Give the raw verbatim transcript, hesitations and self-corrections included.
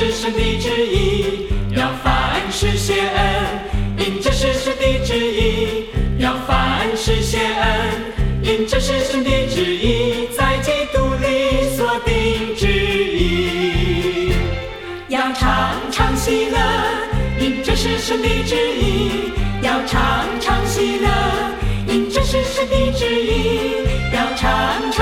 是神的旨意，要凡事谢恩，因这是神的旨意，要凡事谢恩，因这是神的旨意，在基督里所定旨意。要常常喜乐，因这是神的旨意，要常常喜乐，因这是神的旨意，要常常